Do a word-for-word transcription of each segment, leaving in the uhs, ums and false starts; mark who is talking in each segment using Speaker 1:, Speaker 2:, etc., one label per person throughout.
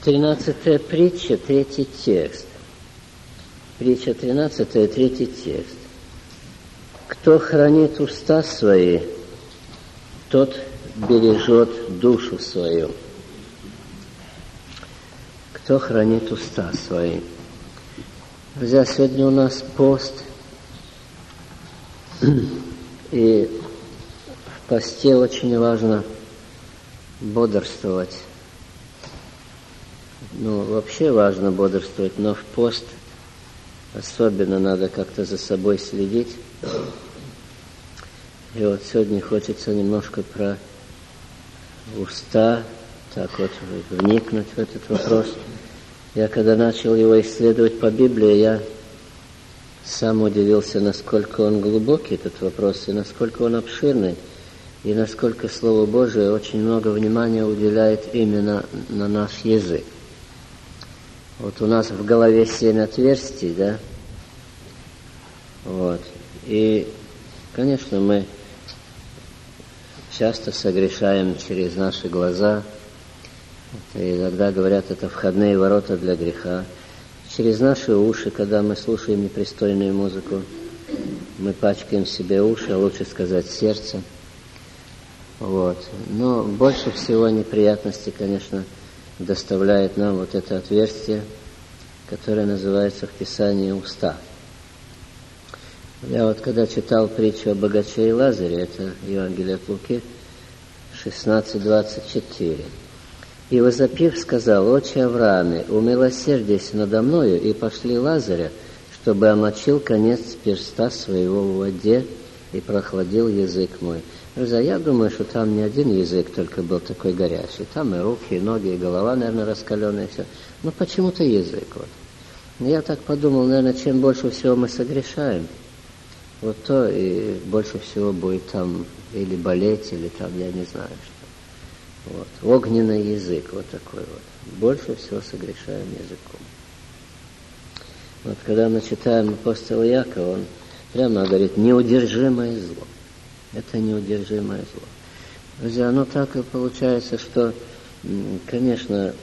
Speaker 1: Тринадцатая притча, третий текст. Притча тринадцатая, третий текст. Кто хранит уста свои, тот бережет душу свою. Кто хранит уста свои. Друзья, сегодня у нас пост, и в посте очень важно бодрствовать. Ну, вообще важно бодрствовать, но в пост особенно надо как-то за собой следить. И вот сегодня хочется немножко про уста, так вот вникнуть в этот вопрос. Я когда начал его исследовать по Библии, я сам удивился, насколько он глубокий, этот вопрос, и насколько он обширный, и насколько Слово Божие очень много внимания уделяет именно на наш язык. Вот у нас в голове семь отверстий, да? Вот. И, конечно, мы часто согрешаем через наши глаза. И иногда говорят, это входные ворота для греха. Через наши уши, когда мы слушаем непристойную музыку, мы пачкаем себе уши, а лучше сказать сердце. Вот. Но больше всего неприятностей, конечно, доставляет нам вот это отверстие, которое называется в Писании уста. Я вот когда читал притчу о богаче и Лазаре, это Евангелие от Луки, шестнадцать двадцать четыре. «И возопив, сказал: Отче Аврааме, умилосердись надо мною, и пошли Лазаря, чтобы омочил конец перста своего в воде и прохладил язык мой». Друзья, я думаю, что там не один язык только был такой горячий. Там и руки, и ноги, и голова, наверное, раскаленная, и все. Но почему-то язык. Вот. Я так подумал, наверное, чем больше всего мы согрешаем, вот то и больше всего будет там или болеть, или там, я не знаю что. Вот. Огненный язык, вот такой вот. Больше всего согрешаем языком. Вот когда мы читаем апостола Якова, он прямо говорит: неудержимое зло. Это неудержимое зло. Друзья, ну так и получается, что, конечно,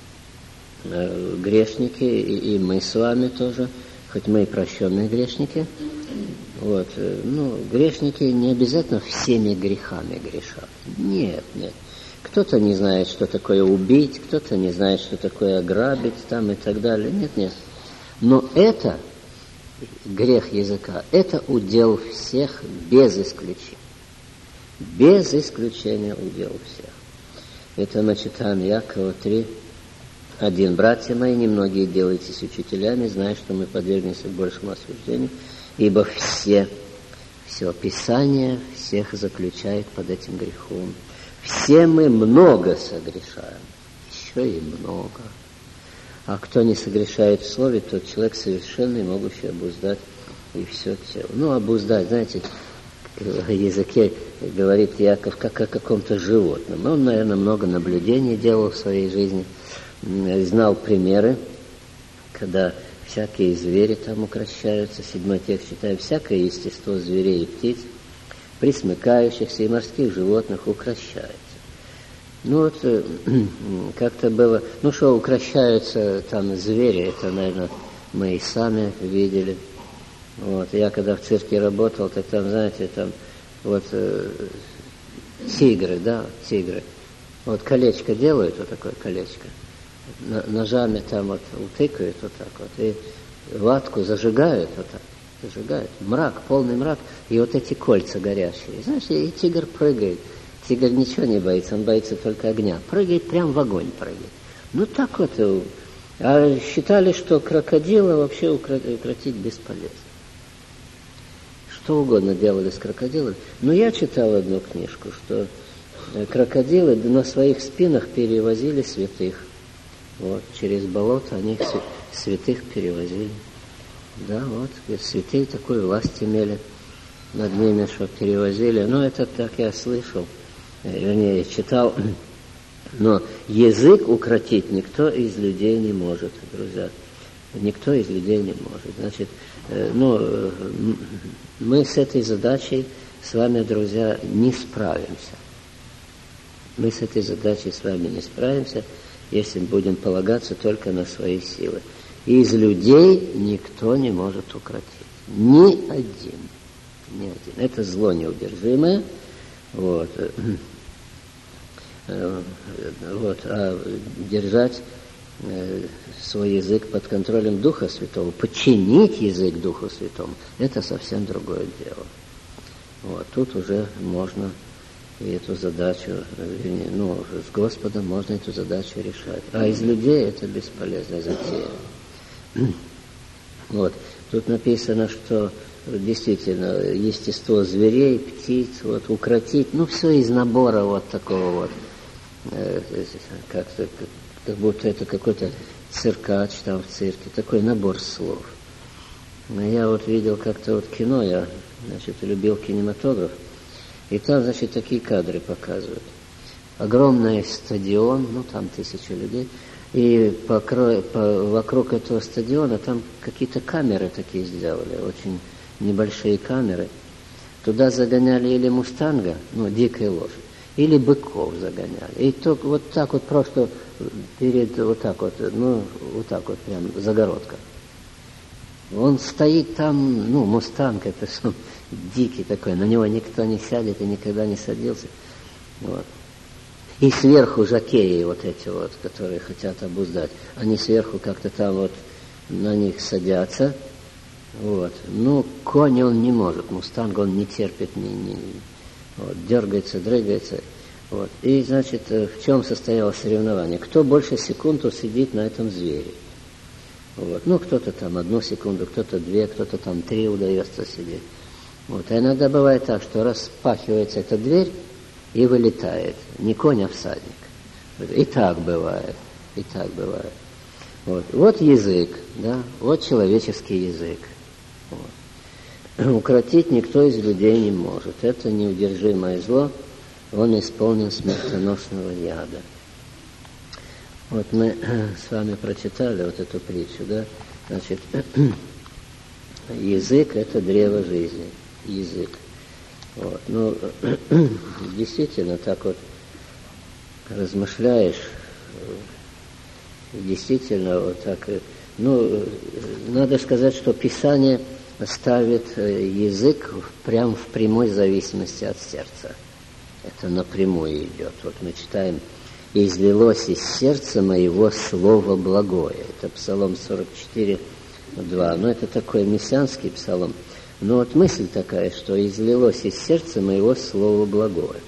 Speaker 1: грешники, и, и мы с вами тоже, хоть мы и прощенные грешники, вот, ну, грешники не обязательно всеми грехами грешат. Нет, нет. Кто-то не знает, что такое убить, кто-то не знает, что такое ограбить, там и так далее. Нет, нет. Но это грех языка, это удел всех без исключения. Без исключения удел всех. Это мы читаем Якова три, один. «Братья мои, немногие делайтесь учителями, зная, что мы подвергнемся большему осуждению, ибо все, все Писание всех заключает под этим грехом. Все мы много согрешаем, еще и много. А кто не согрешает в слове, тот человек совершенный, могущий обуздать и все тело». Ну, обуздать, знаете, в языке говорит Яков как о каком-то животном. Он, наверное, много наблюдений делал в своей жизни, знал примеры, когда всякие звери там укращаются. Седьмой текст читаем: «Всякое естество зверей и птиц, пресмыкающихся и морских животных укращается». Ну вот, как-то было, ну что, укращаются там звери, это, наверное, мы и сами видели. Вот, я когда в цирке работал, так там, знаете, там, вот, э, тигры, да, тигры. Вот колечко делают, вот такое колечко, ножами там вот утыкают вот так вот, и ватку зажигают вот так, зажигают, мрак, полный мрак, и вот эти кольца горящие. Знаешь, и тигр прыгает. Тигр ничего не боится, он боится только огня. Прыгает, прям в огонь прыгает. Ну так вот. А считали, что крокодила вообще укротить бесполезно. Что угодно делали с крокодилами. Но я читал одну книжку, что крокодилы на своих спинах перевозили святых. Вот, через болото они святых перевозили. Да, вот, святые такую власть имели над ними, что перевозили. Ну, это так я слышал, вернее, читал. Но язык укротить никто из людей не может, друзья. Никто из людей не может. Значит, ну, мы с этой задачей с вами, друзья, не справимся. Мы с этой задачей с вами не справимся. если будем полагаться только на свои силы. Из людей никто не может укротить. Ни один. Ни один. Это зло неудержимое. Вот. Вот. А держать свой язык под контролем Духа Святого, подчинить язык Духу Святому, это совсем другое дело. Вот. Тут уже можно и эту задачу, ну, с Господом можно эту задачу решать. А из людей это бесполезная затея. Вот. Тут написано, что действительно естество зверей, птиц, вот, укротить, ну, все из набора вот такого вот, э, как-то, как будто это какой-то циркач там в цирке, такой набор слов. Но я вот видел как-то вот кино, я, значит, любил кинематограф, и там, значит, такие кадры показывают. Огромный стадион, ну, там тысячи людей, и по, по, вокруг этого стадиона там какие-то камеры такие сделали, очень небольшие камеры. Туда загоняли или мустанга, ну, дикая лошадь, или быков загоняли. И только вот так вот просто перед, вот так вот, ну, вот так вот прям загородка. Он стоит там, ну, мустанг, это сам дикий такой, на него никто не сядет и никогда не садился. Вот. И сверху жокеи вот эти вот, которые хотят обуздать, они сверху как-то там вот на них садятся. Вот. Ну, конь он не может, мустанг он не терпит, не, не, вот, дергается, дрыгается. Вот. И, значит, в чем состоялось соревнование? Кто больше секунд сидит на этом звере? Вот. Ну, кто-то там одну секунду, кто-то две, кто-то там три удается сидеть. Вот. А иногда бывает так, что распахивается эта дверь и вылетает. Не конь, а всадник. И так бывает. И так бывает. Вот, вот язык, да, вот человеческий язык. Вот. Укротить никто из людей не может. Это неудержимое зло, он исполнен смертоносного яда. Вот мы с вами прочитали вот эту притчу, да, значит, язык – это древо жизни, язык. Вот. Ну, действительно, так вот размышляешь, действительно, вот так, ну, надо сказать, что Писание ставит язык прямо в прямой зависимости от сердца. Это напрямую идет. Вот мы читаем: «И излилось из сердца моего слово благое». Это Псалом сорок четыре, два. Ну, это такой мессианский псалом. Но вот мысль такая, что излилось из сердца моего слово благое.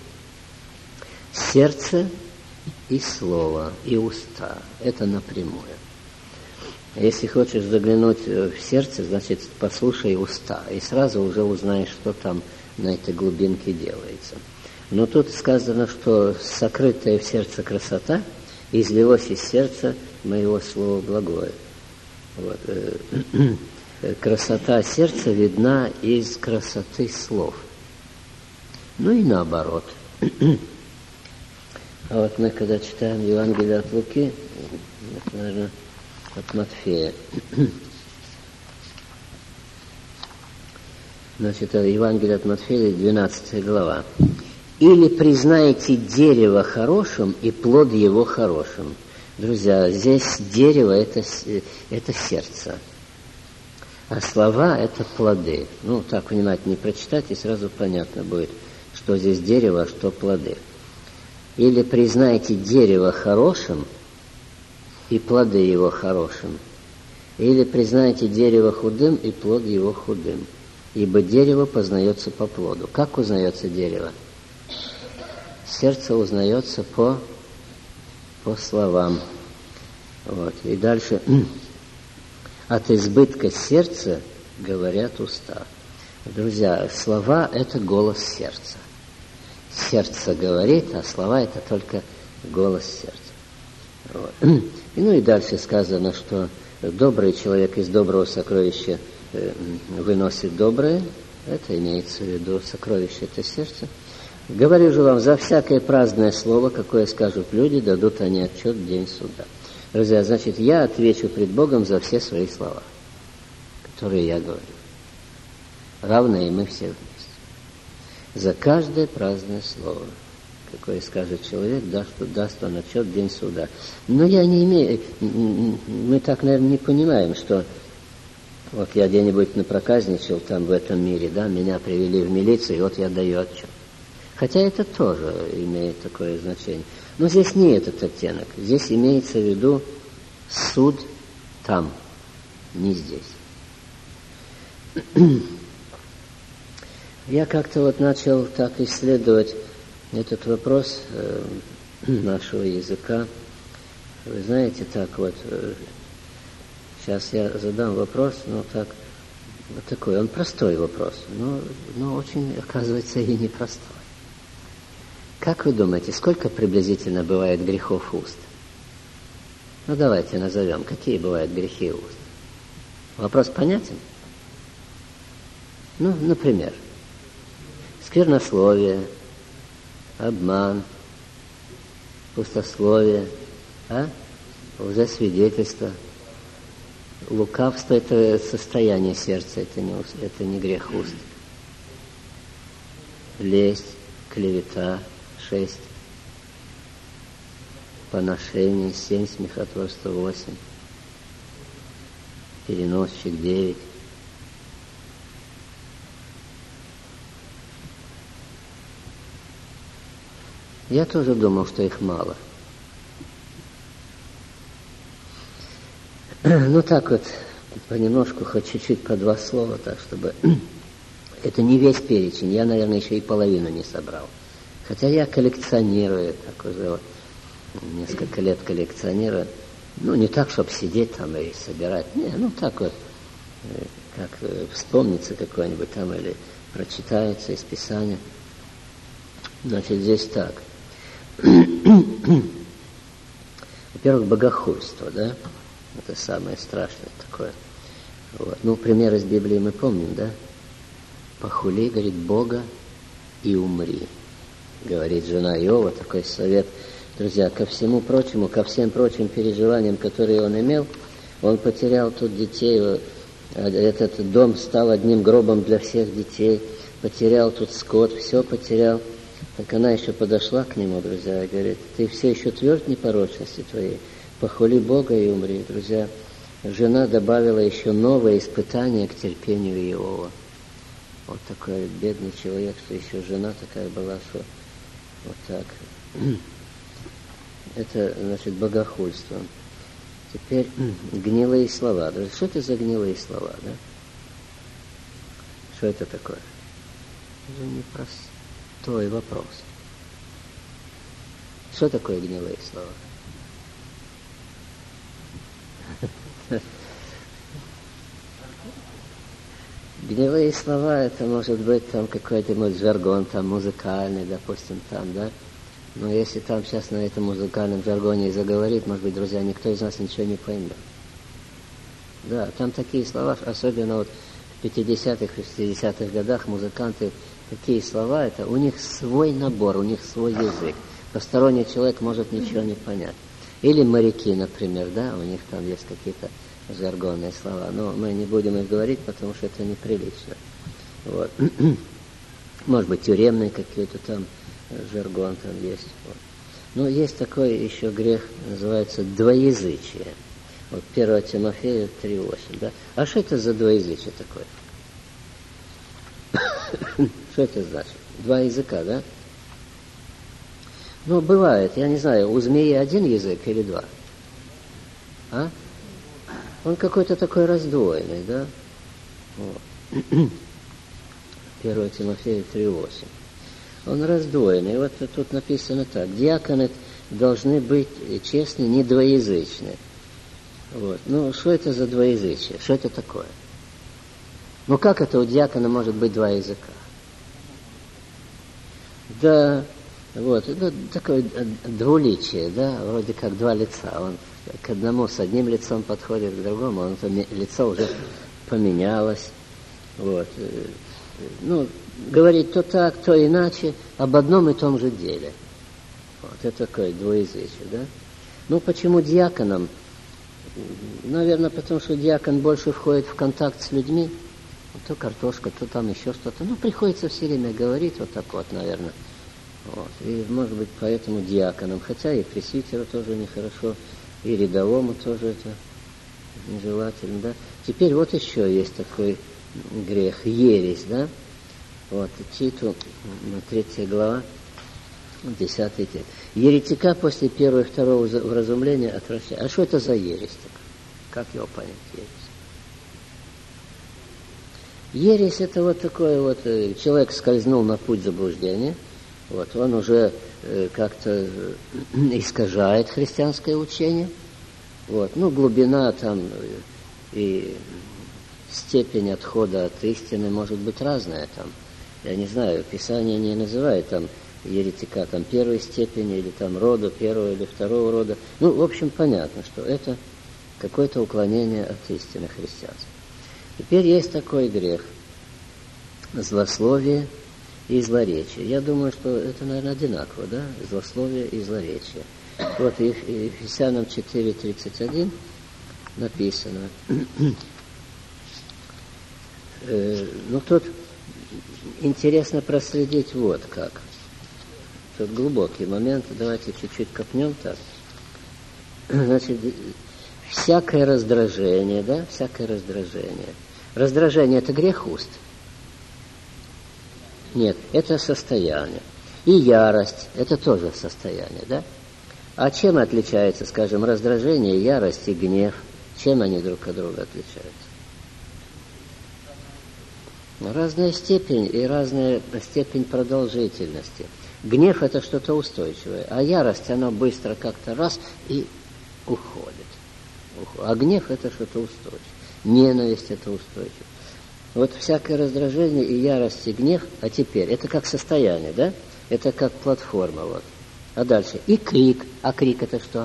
Speaker 1: Сердце и слово, и уста. Это напрямую. Если хочешь заглянуть в сердце, значит, послушай уста. И сразу уже узнаешь, что там на этой глубинке делается. Но тут сказано, что сокрытая в сердце красота излилось из сердца моего слова благое. Вот. Красота сердца видна из красоты слов. Ну и наоборот. А вот мы, когда читаем Евангелие от Луки, это, наверное, от Матфея. Значит, Евангелие от Матфея, двенадцатая глава. «Или признаете дерево хорошим, и плод его хорошим». Друзья, здесь дерево это, – это сердце, а слова – это плоды. Ну, так внимательно прочитать, и сразу понятно будет, что здесь дерево, а что плоды. «Или признаете дерево хорошим, и плоды его хорошим. Или признаете дерево худым, и плод его худым. Ибо дерево познается по плоду». Как узнается дерево? Сердце узнается по, по словам. Вот. И дальше. «От избытка сердца говорят уста». Друзья, слова – это голос сердца. Сердце говорит, а слова – это только голос сердца. Вот. И, ну и дальше сказано, что добрый человек из доброго сокровища э, выносит доброе. Это имеется в виду сокровище – это сердце. «Говорю же вам, за всякое праздное слово, какое скажут люди, дадут они отчет в день суда». Друзья, значит, я отвечу пред Богом за все свои слова, которые я говорю. Равно и мы все вместе. За каждое праздное слово, какой скажет человек, да, что даст он отчет в день суда. Но я не имею, мы так, наверное, не понимаем, что вот я где-нибудь напроказничал там в этом мире, да, меня привели в милицию, и вот я даю отчет. Хотя это тоже имеет такое значение. Но здесь не этот оттенок. Здесь имеется в виду суд там, не здесь. Я как-то вот начал так исследовать этот вопрос э, нашего языка. Вы знаете, так вот, э, сейчас я задам вопрос, но так, вот такой, он простой вопрос, но, но очень, оказывается, и непростой. Как вы думаете, сколько приблизительно бывает грехов уст? Ну, давайте назовем, какие бывают грехи уст. Вопрос понятен? Ну, например, сквернословие, обман, пустословие, а? лжесвидетельство. Лукавство – это состояние сердца, это не, это не грех уст. Лесть, клевета – шесть. Поношение – семь, смехотворство – восемь. Переносчик – девять. Я тоже думал, что их мало. Ну так вот, понемножку, хоть чуть-чуть по два слова, так чтобы... Это не весь перечень, я, наверное, еще и половину не собрал. Хотя я коллекционирую, так уже вот, несколько лет коллекционирую. Ну, не так, чтобы сидеть там и собирать. Не, ну так вот, как вспомнится какой-нибудь там или прочитается из Писания. Значит, здесь так. Во-первых, богохульство, да? Это самое страшное такое. Вот. Ну, пример из Библии мы помним, да? Похули, говорит, Бога и умри. Говорит жена Иова, такой совет. Друзья, ко всему прочему, ко всем прочим переживаниям, которые он имел, он потерял тут детей. Этот дом стал одним гробом для всех детей. Потерял тут скот, все потерял. Так она еще подошла к нему, друзья, и говорит, ты все еще тверд непорочности твоей, похвали Бога и умри. Друзья, жена добавила еще новое испытание к терпению Иова. Вот такой бедный человек, что еще жена такая была, что вот так. Это, значит, богохульство. Теперь гнилые слова. Друзья, что это за гнилые слова, да? Что это такое? Это непросто. Твой вопрос. Что такое гнилые слова? Гнилые слова, это может быть там какой-то мой жаргон, там музыкальный, допустим, там, да? Но если там сейчас на этом музыкальном жаргоне и заговорит, может быть, друзья, никто из нас ничего не поймет. Да, там такие слова, особенно вот в пятидесятых, шестидесятых годах музыканты, такие слова, это у них свой набор, у них свой язык. Посторонний человек может ничего не понять. Или моряки, например, да, у них там есть какие-то жаргонные слова. Но мы не будем их говорить, потому что это неприлично. Вот. Может быть, тюремные какие-то там жаргон там есть. Вот. Но есть такой еще грех, называется двоязычие. Вот первое Тимофея три восемь, да. А что это за двоязычие такое? Что это значит? Два языка, да? Ну, бывает, я не знаю, у змеи один язык или два? А? Он какой-то такой раздвоенный, да? Вот. первое Тимофея три восемь. Он раздвоенный. Вот тут написано так. Диаконы должны быть честны, не двоязычны. Вот. Ну, что это за двоязычие? Что это такое? Ну, как это у диакона может быть два языка? Да, вот, ну, такое двуличие, да, вроде как два лица. Он к одному с одним лицом подходит, к другому, он, лицо уже поменялось. Вот. Ну, говорит то так, то иначе, об одном и том же деле. Вот, это такое двуязычие, да? Ну, почему диаконам? Наверное, потому что диакон больше входит в контакт с людьми. То картошка, то там еще что-то. Ну, приходится все время говорить вот так вот, наверное. Вот. И, может быть, поэтому диаконам, хотя и пресвитеру тоже нехорошо, и рядовому тоже это нежелательно, да. Теперь вот еще есть такой грех, ересь, да. Вот, Титу, третья глава, десятый текст. Еретика после первого и второго вразумления отвращает. А что это за ересь такая? Как его понять, ересь? Ересь это вот такое вот, человек скользнул на путь заблуждения, вот, он уже э, как-то искажает христианское учение, вот, ну, глубина там и степень отхода от истины может быть разная там. Я не знаю, Писание не называет там еретика там первой степени или там рода первого или второго рода. Ну, в общем, понятно, что это какое-то уклонение от истины христианства. Теперь есть такой грех – злословие и злоречие. Я думаю, что это, наверное, одинаково, да? Злословие и злоречие. Вот в Ефесянам четыре тридцать один написано. Ну, тут интересно проследить вот как. Тут глубокий момент. Давайте чуть-чуть копнем так. Значит, всякое раздражение, да, всякое раздражение. Раздражение – это грех уст? Нет, это состояние. И ярость – это тоже состояние, да? А чем отличается, скажем, раздражение, ярость и гнев? Чем они друг от друга отличаются? Разная степень и разная степень продолжительности. Гнев – это что-то устойчивое, а ярость, она быстро как-то раз и уходит. А гнев – это что-то устойчивое. Ненависть – это устойчиво. Вот всякое раздражение и ярость, и гнев, а теперь, это как состояние, да? Это как платформа, вот. А дальше, и крик. А крик – это что?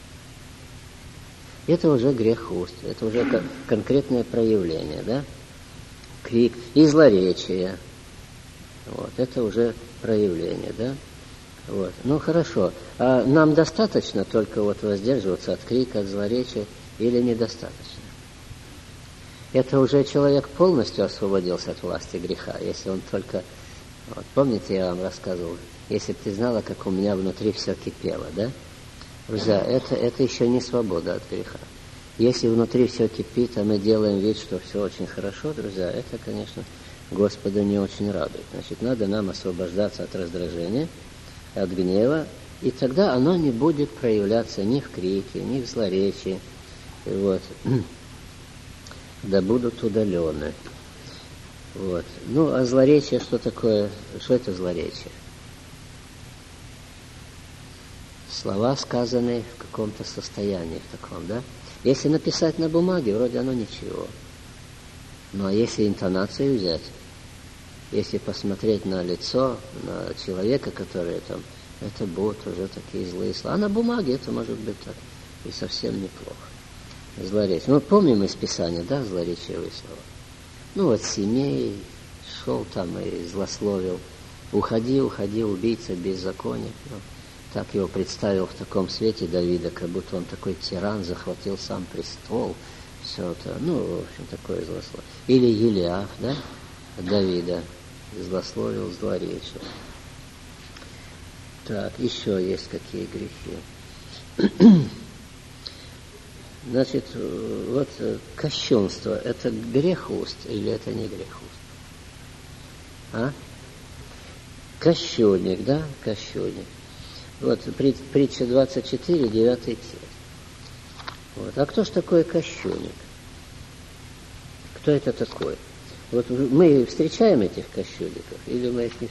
Speaker 1: Это уже грех уст, это уже конкретное проявление, да? Крик. И злоречие. Вот, это уже проявление, да? Вот. Ну, хорошо. А нам достаточно только вот воздерживаться от крика, от злоречия, или недостаточно? Это уже человек полностью освободился от власти греха, если он только... Вот, помните, я вам рассказывал, если бы ты знала, как у меня внутри все кипело, да? Друзья, это, это еще не свобода от греха. Если внутри все кипит, а мы делаем вид, что все очень хорошо, друзья, это, конечно, Господа не очень радует. Значит, надо нам освобождаться от раздражения, от гнева, и тогда оно не будет проявляться ни в крике, ни в злоречии. Вот. Да будут удалены. Вот. Ну, а злоречие что такое? Что это злоречие? Слова, сказанные в каком-то состоянии, в таком, да? Если написать на бумаге, вроде оно ничего. Ну, а если интонацию взять, если посмотреть на лицо, на человека, который там, это будут уже такие злые слова. А на бумаге это может быть так и совсем неплохо. Злоречие. Ну, помним из Писания, да, злоречивые слова. Ну, вот Семей шел там и злословил. Уходи, уходи, убийца, беззаконник. Ну, так его представил в таком свете Давида, как будто он такой тиран, захватил сам престол. Все это, ну, в общем, такое злословие. Или Елиаф, да, Давида злословил, злоречил. Так, еще есть какие грехи. Значит, вот кощунство – это грех уст или это не грех уст? А? Кощунник, да? Кощунник. Вот притча двадцать четыре, девятый текст. Вот. А кто ж такой кощунник? Кто это такой? Вот мы встречаем этих кощунников или мы их не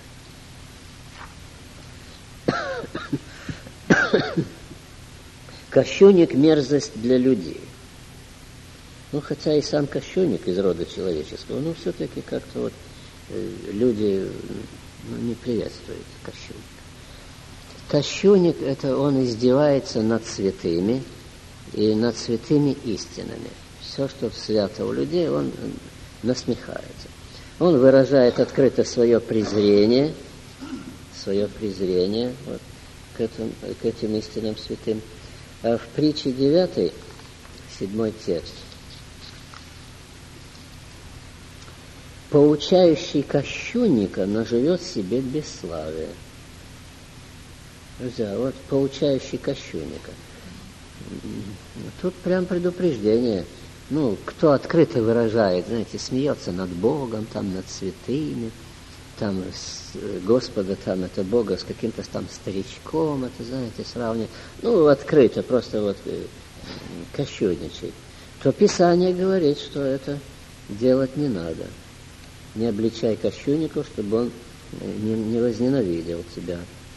Speaker 1: встречаем? Кощунник – мерзость для людей. Ну, хотя и сам кощунник из рода человеческого, но все-таки как-то вот э, люди ну, не приветствуют кощунника. Кощунник – это он издевается над святыми и над святыми истинами. Все, что свято у людей, он насмехается. Он выражает открыто свое презрение, свое презрение вот, к, этим, к этим истинным святым. А в притче девятой, седьмой текст. Поучающий кощунника наживет себе бесславие, Друзья, вот поучающий кощунника. Тут прям предупреждение. Ну, кто открыто выражает, знаете, смеется над Богом, там, над святыми, там, с, Господа, там, это Бога с каким-то там старичком, это, знаете, сравнивает. Ну, открыто, просто вот кощунничает. То Писание говорит, что это делать не надо. Не обличай кощуннику, чтобы он не, не возненавидел тебя.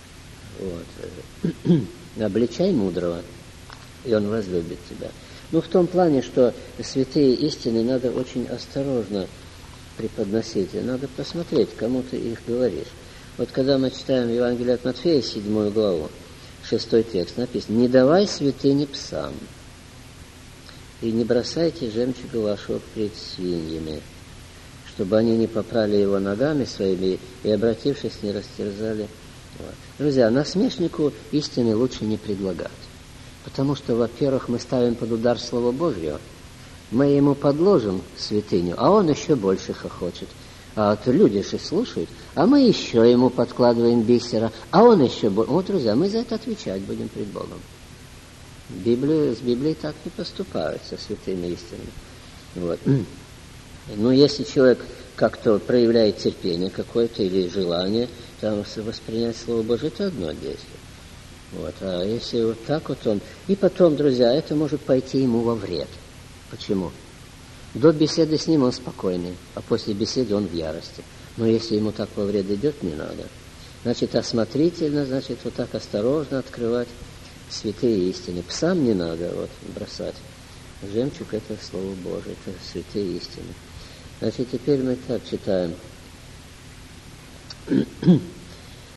Speaker 1: Вот. Обличай мудрого, и он возлюбит тебя. Ну, в том плане, что святые истины надо очень осторожно преподносить. И надо посмотреть, кому ты их говоришь. Вот когда мы читаем Евангелие от Матфея, седьмую главу, шестой текст, написано: «Не давай святыни псам, и не бросайте жемчуга вашего пред свиньями, чтобы они не попрали его ногами своими и, обратившись, не растерзали». Вот. Друзья, насмешнику истины лучше не предлагать. Потому что, во-первых, мы ставим под удар Слово Божье, мы ему подложим святыню, а он еще больше хохочет. А вот люди же слушают, а мы еще ему подкладываем бисера, а он еще больше. Вот, друзья, мы за это отвечать будем пред Богом. Библия, с Библией так не поступают со святыми истинами. Вот. Но если человек как-то проявляет терпение какое-то или желание там воспринять Слово Божие, это одно действие. Вот. А если вот так вот он... И потом, друзья, это может пойти ему во вред. Почему? До беседы с ним он спокойный, а после беседы он в ярости. Но если ему так во вред идет, не надо. Значит, осмотрительно, значит, вот так осторожно открывать святые истины. Псам не надо вот бросать. Жемчуг — это Слово Божие, это святые истины. Значит, теперь мы так читаем.